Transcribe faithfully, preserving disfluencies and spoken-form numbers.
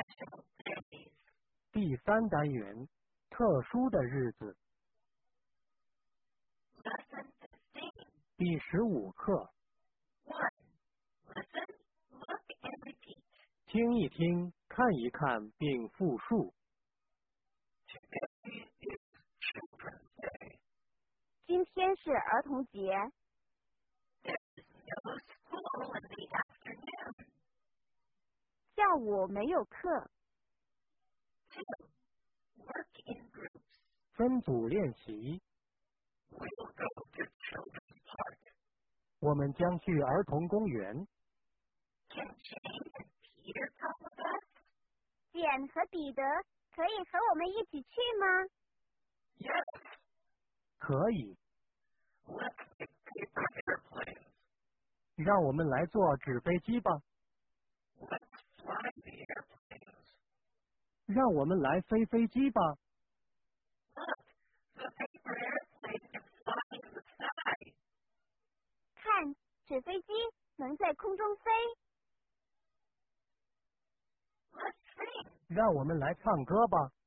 第三单元，特殊的日子。第十五课。听一听，看一看，并复述。 今天是儿童节。下午没有课。 分组练习。我们将去儿童公园。 简和彼得可以和我们一起去吗？ 可以。让我们来坐纸飞机吧。让我们来飞飞机吧。 看，纸飞机能在空中飞。 让我们来唱歌吧。